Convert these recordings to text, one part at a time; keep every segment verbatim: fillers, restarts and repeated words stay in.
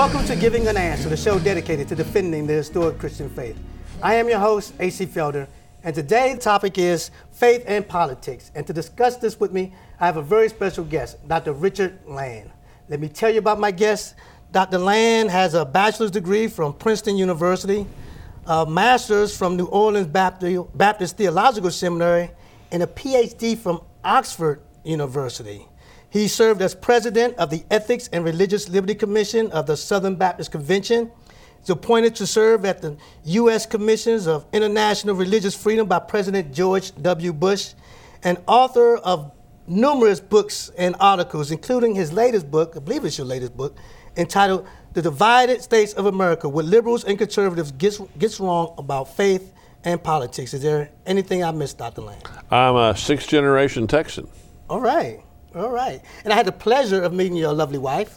Welcome to Giving an Answer, the show dedicated to defending the historic Christian faith. I am your host, A C Felder, and today's topic is faith and politics. And to discuss this with me, I have a very special guest, Doctor Richard Land. Let me tell you about my guest. Doctor Land has a bachelor's degree from Princeton University, a master's from New Orleans Baptist, Baptist Theological Seminary, and a P H D from Oxford University. He served as president of the Ethics and Religious Liberty Commission of the Southern Baptist Convention. He's appointed to serve at the U S Commissions of International Religious Freedom by President George W. Bush, and author of numerous books and articles, including his latest book, I believe it's your latest book, entitled The Divided States of America, What Liberals and Conservatives Gets, gets Wrong About Faith and Politics. Is there anything I missed, Doctor Land? I'm a sixth generation Texan. All right. All right. And I had the pleasure of meeting your lovely wife.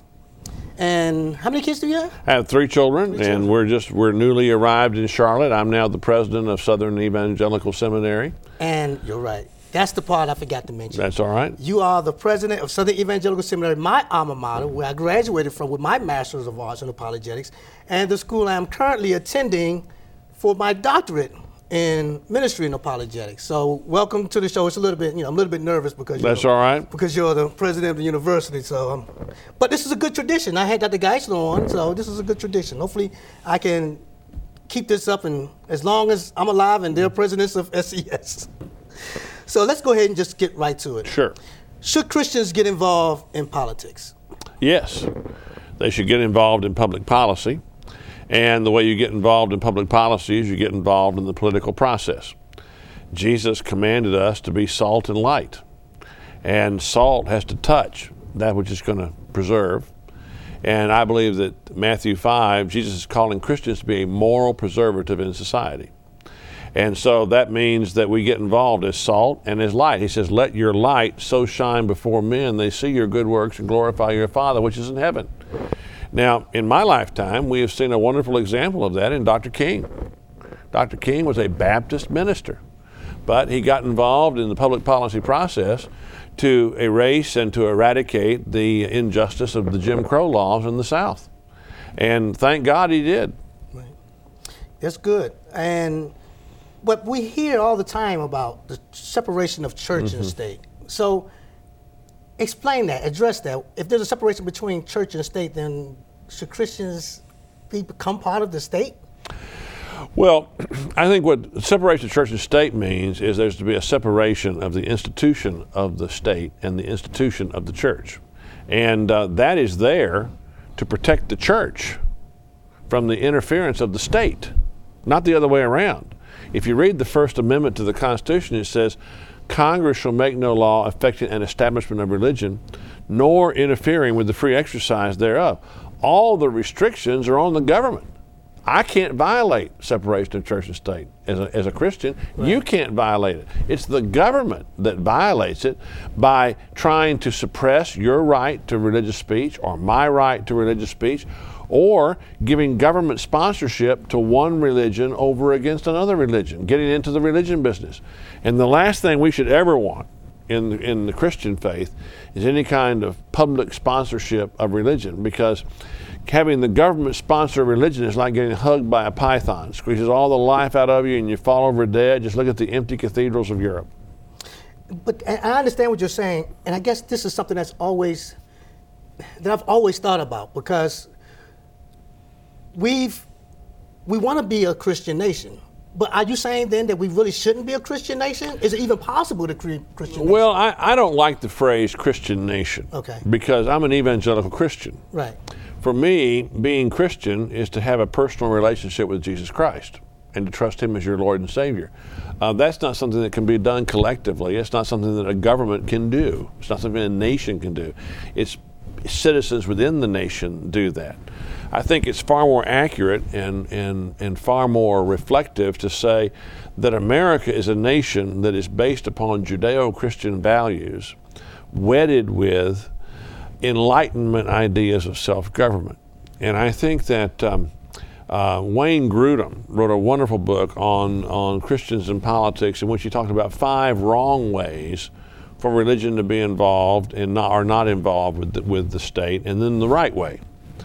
And how many kids do you have? I have three children, three and children. we're just we're newly arrived in Charlotte. I'm now the president of Southern Evangelical Seminary. And you're right. That's the part I forgot to mention. That's all right. You are the president of Southern Evangelical Seminary, my alma mater, where I graduated from with my Master's of Arts in Apologetics, and the school I'm currently attending for my doctorate in ministry and apologetics. So welcome to the show. It's a little bit, you know, I'm a little bit nervous because you're, That's all right. because you're the president of the university. So, um, but this is a good tradition. I had Doctor Geisler on, so this is a good tradition. Hopefully, I can keep this up, and as long as I'm alive and they're presidents of S E S. So let's go ahead and just get right to it. Sure. Should Christians get involved in politics? Yes, they should get involved in public policy. And the way you get involved in public policy is you get involved in the political process. Jesus commanded us to be salt and light. And salt has to touch that which is going to preserve. And I believe that Matthew five, Jesus is calling Christians to be a moral preservative in society. And so that means that we get involved as salt and as light. He says, let your light so shine before men, they see your good works and glorify your Father which is in heaven. Now, in my lifetime, we have seen a wonderful example of that in Doctor King. Doctor King was a Baptist minister, but he got involved in the public policy process to erase and to eradicate the injustice of the Jim Crow laws in the South. And thank God he did. Right. That's good. And but we hear all the time about the separation of church mm-hmm. and state. So explain that, address that. If there's a separation between church and state, then should Christians be, become part of the state? Well, I think what separation of church and state means is there's to be a separation of the institution of the state and the institution of the church. And uh, that is there to protect the church from the interference of the state, not the other way around. If you read the First Amendment to the Constitution, it says, Congress shall make no law affecting an establishment of religion, nor interfering with the free exercise thereof. All the restrictions are on the government. I can't violate separation of church and state. As a, as a Christian, right. You can't violate it. It's the government that violates it by trying to suppress your right to religious speech or my right to religious speech, or giving government sponsorship to one religion over against another religion, getting into the religion business. And the last thing we should ever want in, in the Christian faith is any kind of public sponsorship of religion, because having the government sponsor religion is like getting hugged by a python. It squeezes all the life out of you and you fall over dead. Just look at the empty cathedrals of Europe. But I understand what you're saying, and I guess this is something that's always, that I've always thought about, because We've, we want to be a Christian nation, but are you saying then that we really shouldn't be a Christian nation? Is it even possible to create a Christian nation? Well, I, I don't like the phrase Christian nation. Okay. Because I'm an evangelical Christian. Right. For me, being Christian is to have a personal relationship with Jesus Christ and to trust Him as your Lord and Savior. Uh, that's not something that can be done collectively. It's not something that a government can do. It's not something a nation can do. It's citizens within the nation do that. I think it's far more accurate and, and, and far more reflective to say that America is a nation that is based upon Judeo-Christian values, wedded with Enlightenment ideas of self-government. And I think that um, uh, Wayne Grudem wrote a wonderful book on, on Christians and politics, in which he talked about five wrong ways for religion to be involved and not, or not involved with the, with the state, and then the right way.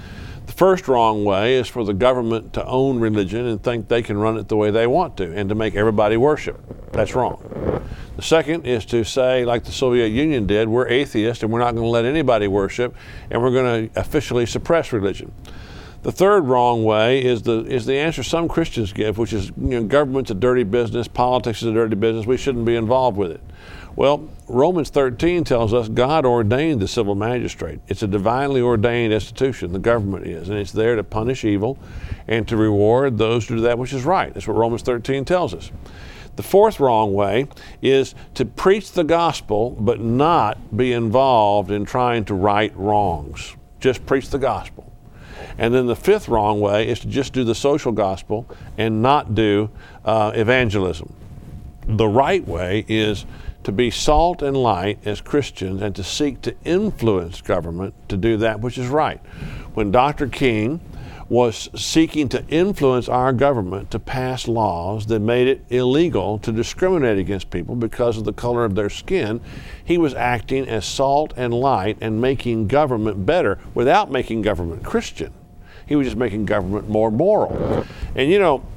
The first wrong way is for the government to own religion and think they can run it the way they want to and to make everybody worship. That's wrong. The second is to say, like the Soviet Union did, we're atheists and we're not going to let anybody worship, and we're going to officially suppress religion. The third wrong way is the is the answer some Christians give, which is, you know, government's a dirty business, politics is a dirty business, we shouldn't be involved with it. Well, Romans thirteen tells us God ordained the civil magistrate. It's a divinely ordained institution, the government is, and it's there to punish evil and to reward those who do that which is right. That's what Romans thirteen tells us. The fourth wrong way is to preach the gospel but not be involved in trying to right wrongs. Just preach the gospel. And then the fifth wrong way is to just do the social gospel and not do uh, evangelism. The right way is to be salt and light as Christians and to seek to influence government to do that which is right. When Doctor King was seeking to influence our government to pass laws that made it illegal to discriminate against people because of the color of their skin, he was acting as salt and light and making government better without making government Christian. He was just making government more moral. And you know,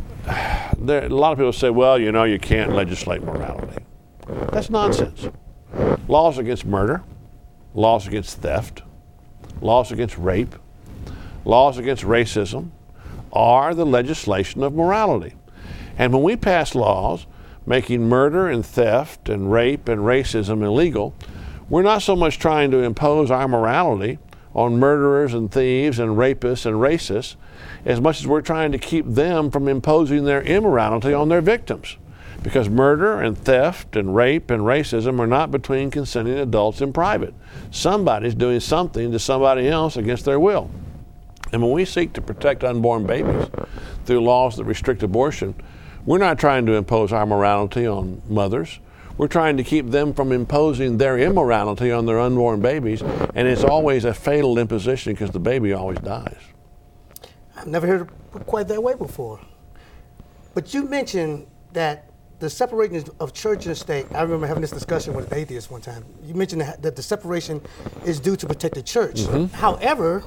there, a lot of people say, well, you know, you can't legislate morality. That's nonsense. Laws against murder, laws against theft, laws against rape, laws against racism are the legislation of morality. And when we pass laws making murder and theft and rape and racism illegal, we're not so much trying to impose our morality on murderers and thieves and rapists and racists as much as we're trying to keep them from imposing their immorality on their victims. Because murder and theft and rape and racism are not between consenting adults in private. Somebody's doing something to somebody else against their will. And when we seek to protect unborn babies through laws that restrict abortion, we're not trying to impose our morality on mothers. We're trying to keep them from imposing their immorality on their unborn babies, and it's always a fatal imposition because the baby always dies. I've never heard it quite that way before. But you mentioned that the separation of church and state, I remember having this discussion with an atheist one time. You mentioned that, that the separation is due to protect the church. Mm-hmm. However,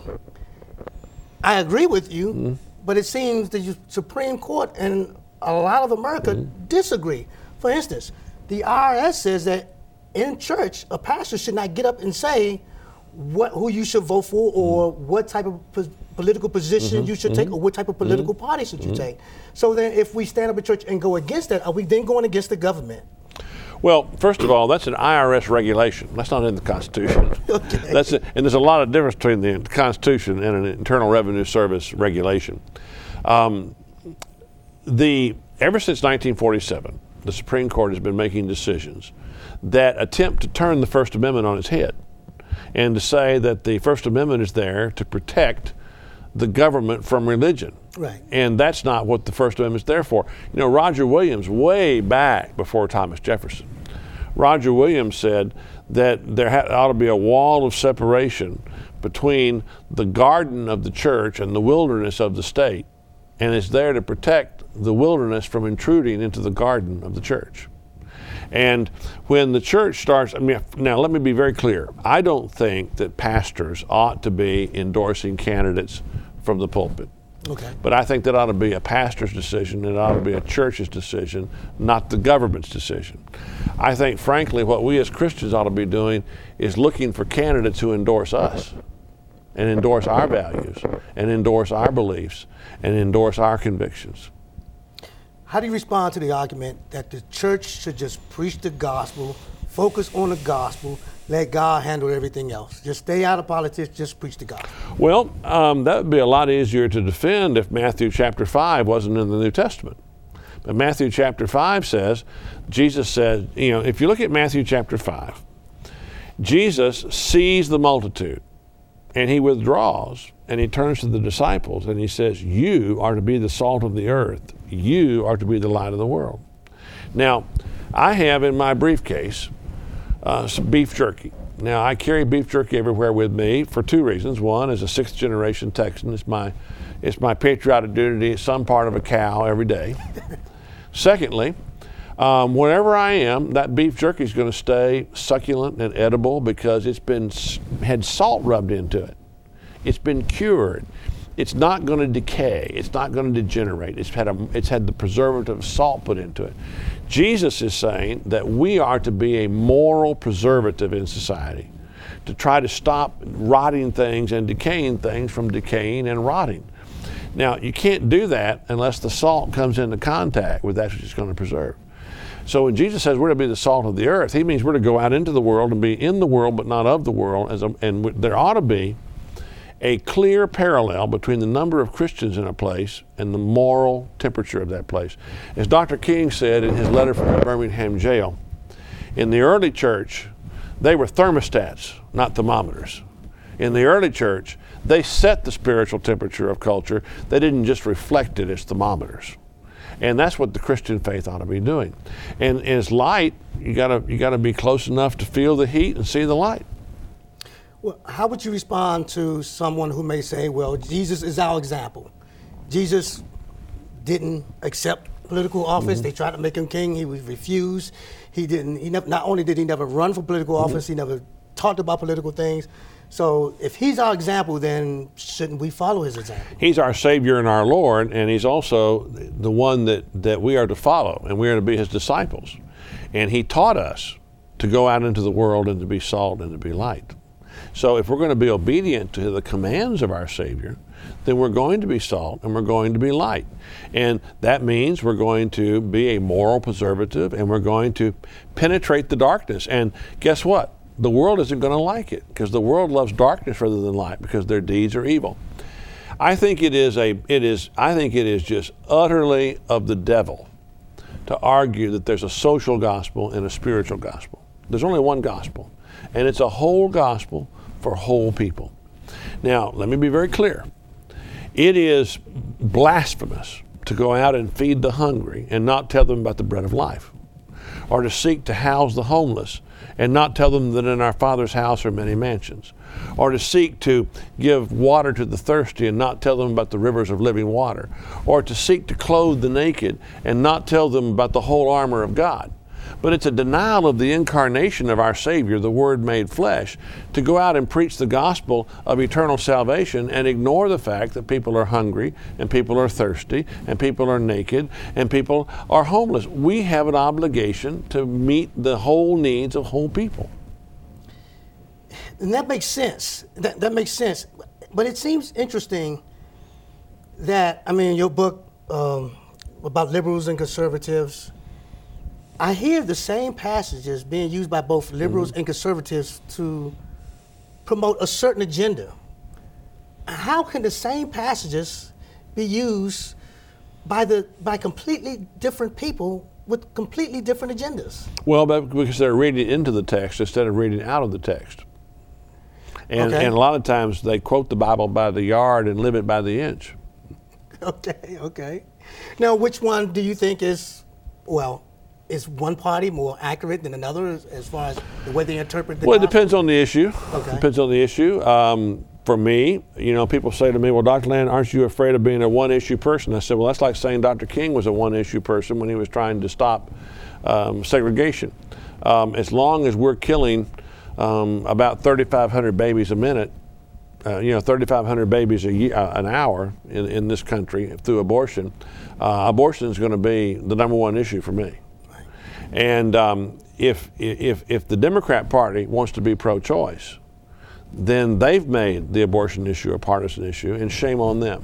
I agree with you, mm-hmm. but it seems the Supreme Court and a lot of America mm-hmm. disagree. For instance, the I R S says that in church, a pastor should not get up and say what who you should vote for or mm-hmm. what type of po- political position mm-hmm. you should mm-hmm. take or what type of political mm-hmm. party should you mm-hmm. take. So then if we stand up in church and go against that, are we then going against the government? Well, first of all, that's an I R S regulation. That's not in the Constitution. Okay. That's a, and there's a lot of difference between the Constitution and an Internal Revenue Service regulation. Um, the ever since nineteen forty-seven, the Supreme Court has been making decisions that attempt to turn the First Amendment on its head and to say that the First Amendment is there to protect the government from religion. Right. And that's not what the First Amendment's there for. You know, Roger Williams, way back before Thomas Jefferson, Roger Williams said that there ha- ought to be a wall of separation between the garden of the church and the wilderness of the state, and it's there to protect the wilderness from intruding into the garden of the church. And when the church starts, I mean, now let me be very clear. I don't think that pastors ought to be endorsing candidates from the pulpit. Okay. But I think that ought to be a pastor's decision. It ought to be a church's decision, not the government's decision. I think, frankly, what we as Christians ought to be doing is looking for candidates who endorse us and endorse our values and endorse our beliefs and endorse our convictions. How do you respond to the argument that the church should just preach the gospel, focus on the gospel, let God handle everything else? Just stay out of politics, just preach the gospel. Well, um, that would be a lot easier to defend if Matthew chapter five wasn't in the New Testament. But Matthew chapter five says, Jesus said, you know, if you look at Matthew chapter five, Jesus sees the multitude and he withdraws and he turns to the disciples and he says, you are to be the salt of the earth. You are to be the light of the world. Now, I have in my briefcase uh, some beef jerky. Now, I carry beef jerky everywhere with me for two reasons. One, as a sixth generation Texan, it's my, it's my patriotic duty to eat some part of a cow every day. Secondly, um, wherever I am, that beef jerky is going to stay succulent and edible because it's been had salt rubbed into it. It's been cured. It's not going to decay. It's not going to degenerate. It's had, a, it's had the preservative salt put into it. Jesus is saying that we are to be a moral preservative in society, to try to stop rotting things and decaying things from decaying and rotting. Now, you can't do that unless the salt comes into contact with that which it's going to preserve. So when Jesus says we're to be the salt of the earth, he means we're to go out into the world and be in the world but not of the world. As a, and there ought to be a clear parallel between the number of Christians in a place and the moral temperature of that place. As Doctor King said in his letter from the Birmingham jail, in the early church, they were thermostats, not thermometers. In the early church, they set the spiritual temperature of culture. They didn't just reflect it as thermometers. And that's what the Christian faith ought to be doing. And as light, you gotta you gotta be close enough to feel the heat and see the light. Well, how would you respond to someone who may say, well, Jesus is our example. Jesus didn't accept political office. Mm-hmm. They tried to make him king. He was refused. He didn't, he never, not only did he never run for political mm-hmm. office, he never talked about political things. So if he's our example, then shouldn't we follow his example? He's our Savior and our Lord, and he's also the one that, that we are to follow, and we are to be his disciples. And he taught us to go out into the world and to be salt and to be light. So if we're going to be obedient to the commands of our Savior, then we're going to be salt and we're going to be light. And that means we're going to be a moral preservative and we're going to penetrate the darkness. And guess what? The world isn't going to like it because the world loves darkness rather than light because their deeds are evil. I think it is a it is I think it is just utterly of the devil to argue that there's a social gospel and a spiritual gospel. There's only one gospel, and it's a whole gospel for whole people. Now, let me be very clear. It is blasphemous to go out and feed the hungry and not tell them about the bread of life, or to seek to house the homeless and not tell them that in our Father's house are many mansions, or to seek to give water to the thirsty and not tell them about the rivers of living water, or to seek to clothe the naked and not tell them about the whole armor of God. But it's a denial of the incarnation of our Savior, the Word made flesh, to go out and preach the gospel of eternal salvation and ignore the fact that people are hungry and people are thirsty and people are naked and people are homeless. We have an obligation to meet the whole needs of whole people. And that makes sense. That, that makes sense. But it seems interesting that, I mean, your book um, about liberals and conservatives, I hear the same passages being used by both liberals mm-hmm. and conservatives to promote a certain agenda. How can the same passages be used by the by completely different people with completely different agendas? Well, because they're reading into the text instead of reading out of the text. And, okay. and a lot of times they quote the Bible by the yard and live it by the inch. Okay, okay. Now, which one do you think is, well, is one party more accurate than another as, as far as the way they interpret the Well, it gospel? depends on the issue. Okay. Depends on the issue. Um, for me, you know, people say to me, well, Doctor Land, aren't you afraid of being a one-issue person? I said, well, that's like saying Doctor King was a one-issue person when he was trying to stop um, segregation. Um, as long as we're killing um, about thirty-five hundred babies a minute, uh, you know, thirty-five hundred babies a year, uh, an hour in, in this country through abortion, uh, abortion is going to be the number one issue for me. And um, if, if, if the Democrat Party wants to be pro-choice, then they've made the abortion issue a partisan issue, and shame on them.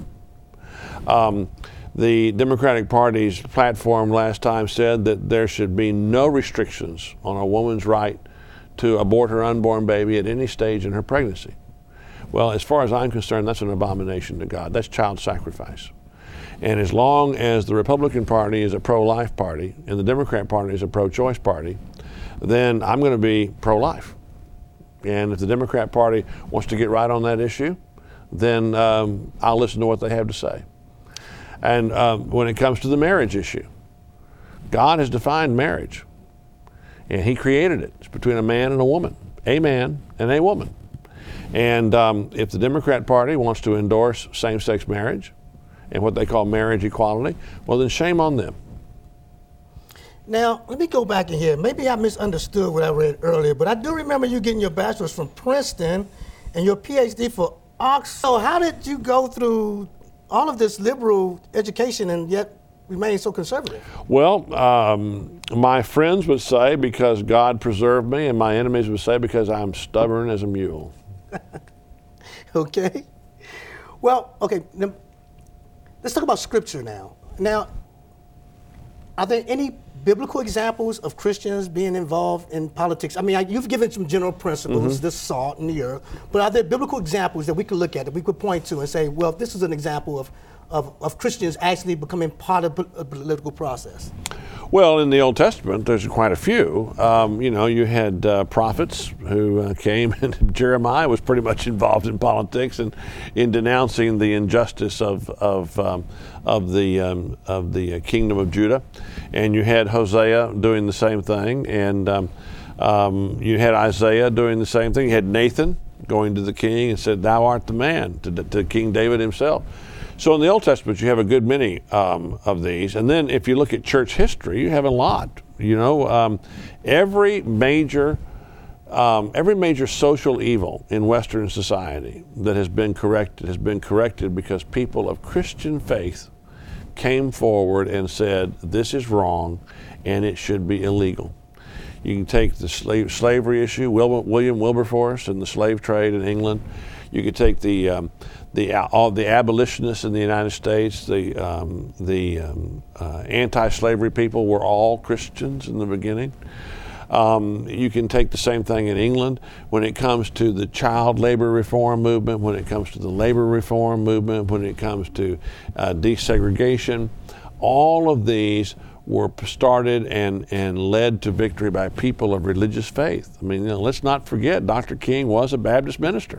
Um, the Democratic Party's platform last time said that there should be no restrictions on a woman's right to abort her unborn baby at any stage in her pregnancy. Well, as far as I'm concerned, that's an abomination to God. That's child sacrifice. And as long as the Republican Party is a pro-life party and the Democrat Party is a pro-choice party, then I'm going to be pro-life. And if the Democrat Party wants to get right on that issue, then um, I'll listen to what they have to say. And um, when it comes to the marriage issue, God has defined marriage, and He created it. It's between a man and a woman, a man and a woman. And um, if the Democrat Party wants to endorse same-sex marriage and what they call marriage equality, well, then shame on them. Now, let me go back in here. Maybe I misunderstood what I read earlier, but I do remember you getting your bachelor's from Princeton and your P H D for, Ox, so how did you go through all of this liberal education and yet remain so conservative? Well, um, my friends would say because God preserved me, and my enemies would say because I'm stubborn as a mule. Okay. Well, okay, now, let's talk about scripture now. Now, are there any biblical examples of Christians being involved in politics? I mean, I, you've given some general principles, mm-hmm. the salt in the earth, but are there biblical examples that we could look at, that we could point to and say, well, this is an example of, of, of Christians actually becoming part of a political process? Well, in the Old Testament, there's quite a few. Um, you know, you had uh, prophets who uh, came, and Jeremiah was pretty much involved in politics and in denouncing the injustice of of um, of the um, of the kingdom of Judah. And you had Hosea doing the same thing, and um, um, you had Isaiah doing the same thing. You had Nathan going to the king and said, "Thou art the man," to, to King David himself. So in the Old Testament, you have a good many um, of these. And then if you look at church history, you have a lot. You know, um, every major um, every major social evil in Western society that has been corrected has been corrected because people of Christian faith came forward and said, this is wrong and it should be illegal. You can take the slave, slavery issue, William Wilberforce and the slave trade in England. You could take the um, the all the abolitionists in the United States, the um, the um, uh, anti-slavery people were all Christians in the beginning. Um, you can take the same thing in England when it comes to the child labor reform movement, when it comes to the labor reform movement, when it comes to uh, desegregation. All of these were started and, and led to victory by people of religious faith. I mean, you know, let's not forget, Doctor King was a Baptist minister.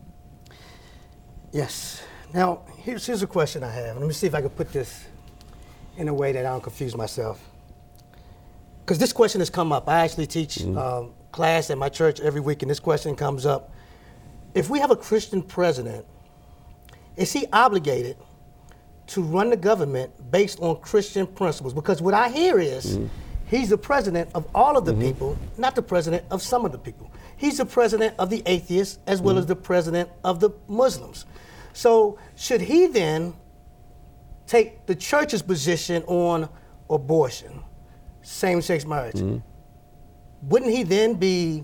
Yes. Now, here's, here's a question I have. Let me see if I can put this in a way that I don't confuse myself. Because this question has come up. I actually teach mm-hmm. um, class at my church every week, and this question comes up. If we have a Christian president, is he obligated to run the government based on Christian principles? Because what I hear is mm-hmm. he's the president of all of the mm-hmm. people, not the president of some of the people. He's the president of the atheists as well mm-hmm. as the president of the Muslims. So should he then take the church's position on abortion, same-sex marriage? Mm-hmm. Wouldn't he then be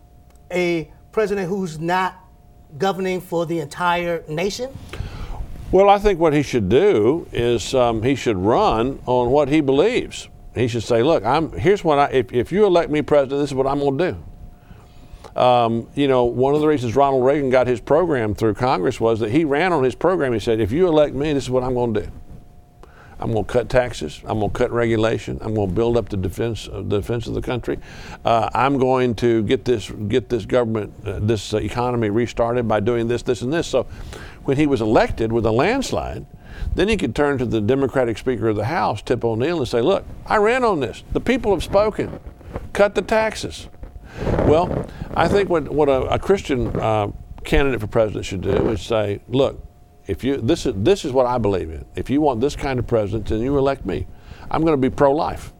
a president who's not governing for the entire nation? Well, I think what he should do is um, he should run on what he believes. He should say, look, I'm here's what I if, if you elect me president, this is what I'm going to do. Um, you know, one of the reasons Ronald Reagan got his program through Congress was that he ran on his program. He said, if you elect me, this is what I'm going to do. I'm going to cut taxes. I'm going to cut regulation. I'm going to build up the defense, uh, the defense of the country. Uh, I'm going to get this, get this government, uh, this uh, economy restarted by doing this, this, and this. So, when he was elected with a landslide, then he could turn to the Democratic Speaker of the House, Tip O'Neill, and say, "Look, I ran on this. The people have spoken. Cut the taxes." Well, I think what what a, a Christian uh, candidate for president should do is say, "Look, if you this is this is what I believe in. If you want this kind of president, then you elect me. I'm going to be pro-life.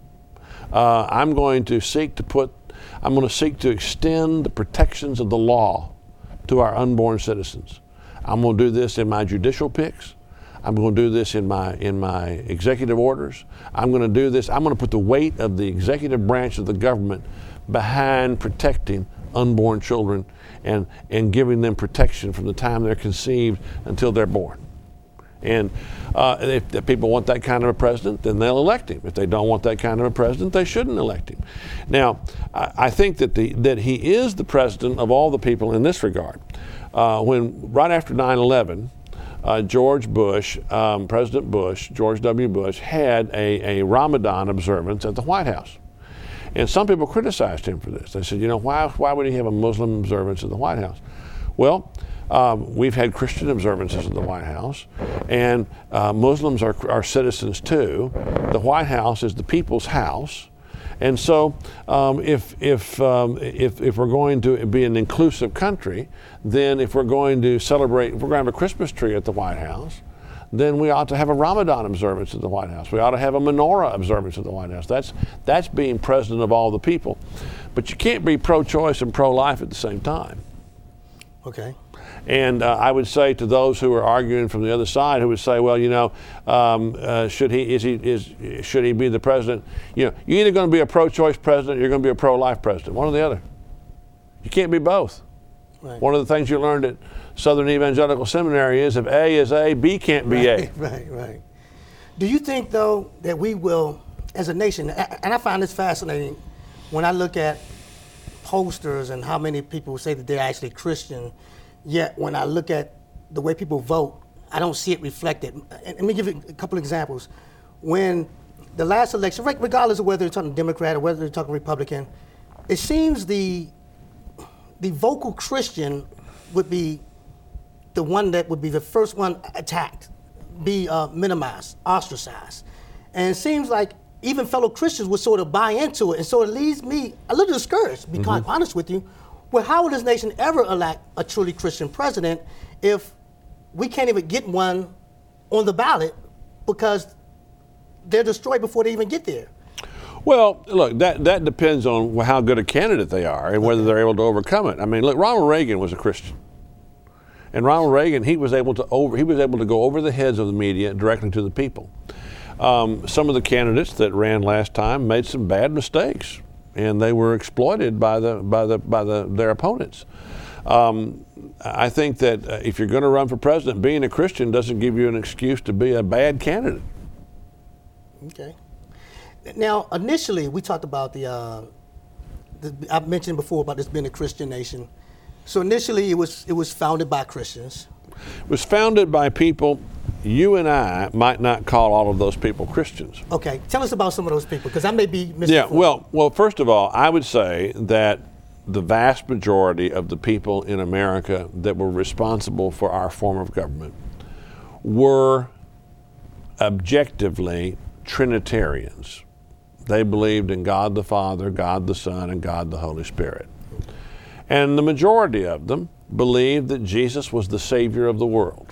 Uh, I'm going to seek to put. I'm going to seek to extend the protections of the law to our unborn citizens. I'm going to do this in my judicial picks. I'm going to do this in my in my executive orders. I'm going to do this. I'm going to put the weight of the executive branch of the government behind protecting unborn children and, and giving them protection from the time they're conceived until they're born. And uh, if, if people want that kind of a president, then they'll elect him. If they don't want that kind of a president, they shouldn't elect him. Now, I, I think that the that he is the president of all the people in this regard. Uh, when right after nine eleven, uh, George Bush, um, President Bush, George W. Bush, had a, a Ramadan observance at the White House. And some people criticized him for this. They said, you know, why, why would he have a Muslim observance at the White House? Well, um, we've had Christian observances at the White House, and uh, Muslims are, are citizens too. The White House is the people's house. And so, um, if if, um, if if we're going to be an inclusive country, then if we're going to celebrate, if we're going to have a Christmas tree at the White House, then we ought to have a Ramadan observance at the White House. We ought to have a menorah observance at the White House. That's that's being president of all the people. But you can't be pro-choice and pro-life at the same time. Okay. And uh, I would say to those who are arguing from the other side, who would say, well, you know, um, uh, should he is he is should he be the president? You know, you're either going to be a pro-choice president, or you're going to be a pro-life president. One or the other. You can't be both. Right. One of the things you learned at Southern Evangelical Seminary is if A is A, B can't be right, A. Right, right. Do you think, though, that we will, as a nation, and I find this fascinating when I look at posters and how many people say that they're actually Christian, yet when I look at the way people vote, I don't see it reflected. And let me give you a couple examples. When the last election, regardless of whether you're talking Democrat or whether you're talking Republican, it seems the the vocal Christian would be the one that would be the first one attacked, be uh, minimized, ostracized. And it seems like even fellow Christians would sort of buy into it. And so it leaves me a little discouraged, to be quite Mm-hmm. honest with you. Well, how will this nation ever elect a truly Christian president if we can't even get one on the ballot because they're destroyed before they even get there? Well, look, that, that depends on how good a candidate they are and whether they're able to overcome it. I mean, look, Ronald Reagan was a Christian. And Ronald Reagan, he was able to over, he was able to go over the heads of the media directly to the people. Um, some of the candidates that ran last time made some bad mistakes, and they were exploited by the by the by the their opponents. Um, I think that uh, if you're going to run for president, being a Christian doesn't give you an excuse to be a bad candidate. Okay. Now, initially, we talked about the, uh, the I've mentioned before about this being a Christian nation. So initially, it was it was founded by Christians. It was founded by people. You and I might not call all of those people Christians. Okay, tell us about some of those people, because I may be misinformed. Yeah, well, well, first of all, I would say that the vast majority of the people in America that were responsible for our form of government were objectively Trinitarians. They believed in God the Father, God the Son, and God the Holy Spirit. And the majority of them believed that Jesus was the Savior of the world.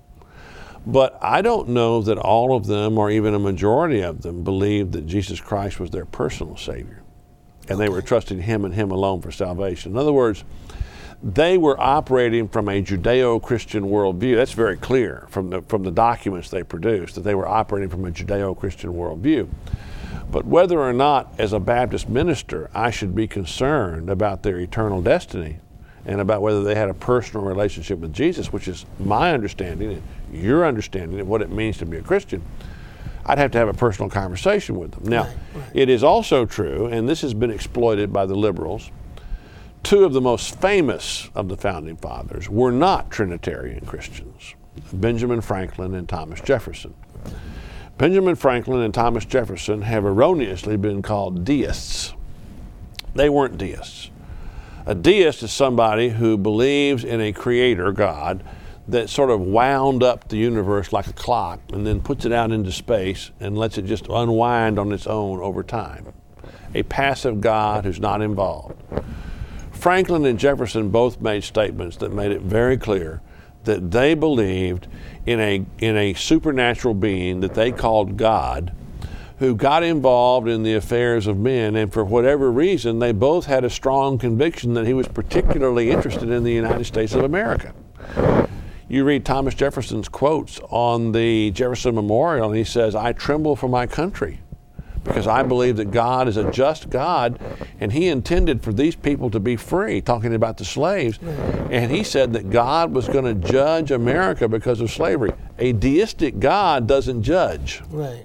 But I don't know that all of them, or even a majority of them, believed that Jesus Christ was their personal Savior. And they were trusting Him and Him alone for salvation. In other words, they were operating from a Judeo-Christian worldview. That's very clear from the, from the documents they produced, that they were operating from a Judeo-Christian worldview. But whether or not, as a Baptist minister, I should be concerned about their eternal destiny and about whether they had a personal relationship with Jesus, which is my understanding and your understanding of what it means to be a Christian, I'd have to have a personal conversation with them. Now, right, right. It is also true, and this has been exploited by the liberals, two of the most famous of the Founding Fathers were not Trinitarian Christians, Benjamin Franklin and Thomas Jefferson. Benjamin Franklin and Thomas Jefferson have erroneously been called deists. They weren't deists. A deist is somebody who believes in a creator, God, that sort of wound up the universe like a clock and then puts it out into space and lets it just unwind on its own over time. A passive God who's not involved. Franklin and Jefferson both made statements that made it very clear that they believed in a in a supernatural being that they called God, who got involved in the affairs of men, and for whatever reason, they both had a strong conviction that he was particularly interested in the United States of America. You read Thomas Jefferson's quotes on the Jefferson Memorial, and he says, "I tremble for my country, because I believe that God is a just God, and He intended for these people to be free," talking about the slaves. And he said that God was going to judge America because of slavery. A deistic God doesn't judge. Right.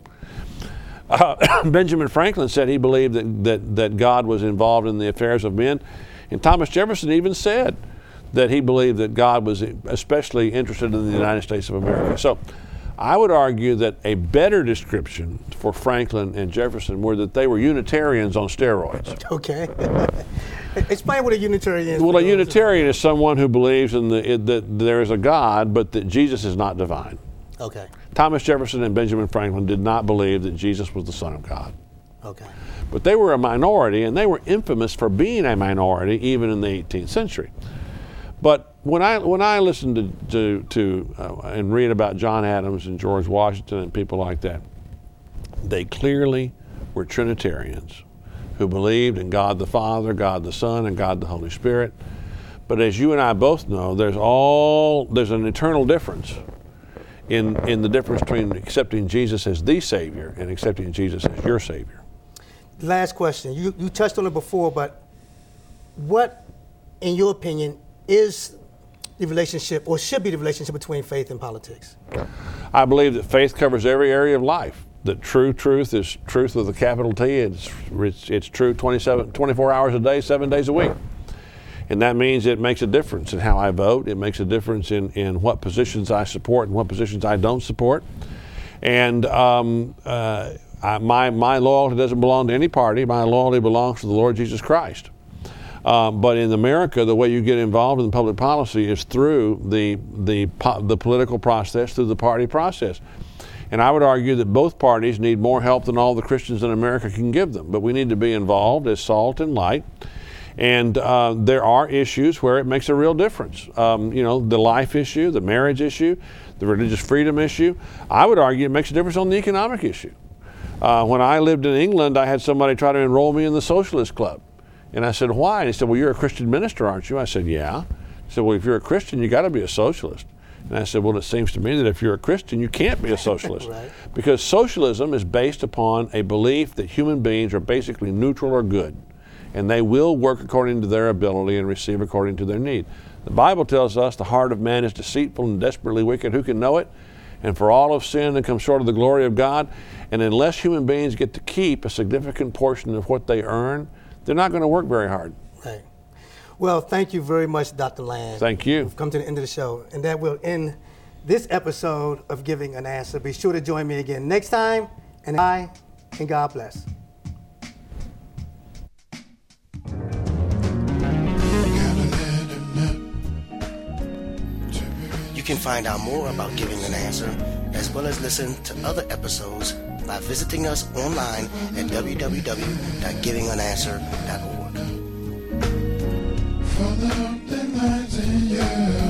Uh, Benjamin Franklin said he believed that, that, that God was involved in the affairs of men. And Thomas Jefferson even said that he believed that God was especially interested in the United States of America. So I would argue that a better description for Franklin and Jefferson were that they were Unitarians on steroids. Okay. Explain what a Unitarian is. Well, a Unitarian is someone who believes in the, it, that there is a God, but that Jesus is not divine. Okay. Thomas Jefferson and Benjamin Franklin did not believe that Jesus was the Son of God. Okay. But they were a minority, and they were infamous for being a minority even in the eighteenth century. But when I when I listen to to, to uh, and read about John Adams and George Washington and people like that, they clearly were Trinitarians who believed in God the Father, God the Son, and God the Holy Spirit. But as you and I both know, there's all there's an eternal difference in in the difference between accepting Jesus as the Savior and accepting Jesus as your Savior. Last question. You you touched on it before, but what, in your opinion, is the relationship, or should be the relationship, between faith and politics? I believe that faith covers every area of life. That true truth is truth with a capital T. It's it's, it's true twenty-seven, twenty-four hours a day, seven days a week. And that means it makes a difference in how I vote. It makes a difference in, in what positions I support and what positions I don't support. And um, uh, I, my, my loyalty doesn't belong to any party. My loyalty belongs to the Lord Jesus Christ. Um, but in America, the way you get involved in public policy is through the, the, the political process, through the party process. And I would argue that both parties need more help than all the Christians in America can give them. But we need to be involved as salt and light. And uh, there are issues where it makes a real difference. Um, you know, the life issue, the marriage issue, the religious freedom issue. I would argue it makes a difference on the economic issue. Uh, when I lived in England, I had somebody try to enroll me in the Socialist Club. And I said, why? And he said, well, you're a Christian minister, aren't you? I said, yeah. He said, well, if you're a Christian, you got to be a socialist. And I said, well, it seems to me that if you're a Christian, you can't be a socialist. Right. Because socialism is based upon a belief that human beings are basically neutral or good. And they will work according to their ability and receive according to their need. The Bible tells us the heart of man is deceitful and desperately wicked. Who can know it? And for all of sin and come short of the glory of God. And unless human beings get to keep a significant portion of what they earn, they're not going to work very hard. Right. Well, thank you very much, Doctor Land. Thank you. We've come to the end of the show. And that will end this episode of Giving an Answer. Be sure to join me again next time. And I, and God bless. You can find out more about Giving an Answer, as well as listen to other episodes by visiting us online at w w w dot giving an answer dot org.